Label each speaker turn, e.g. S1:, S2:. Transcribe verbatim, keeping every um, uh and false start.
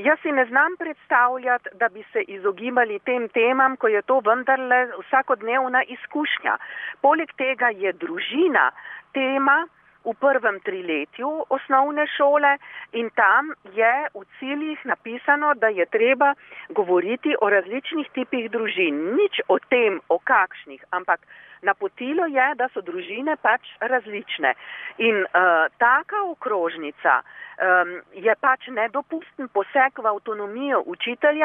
S1: jaz si ne znam predstavljati, da bi se izogibali tem temam, ko je to vendarle vsakodnevna izkušnja. Poleg tega je družina tema v prvem triletju osnovne šole in tam je v ciljih napisano, da je treba govoriti o različnih tipih družin. Nič o tem, o kakšnih, ampak napotilo je, da so družine pač različne. In uh, taka okrožnica um, je pač nedopusten poseg v avtonomijo učitelja.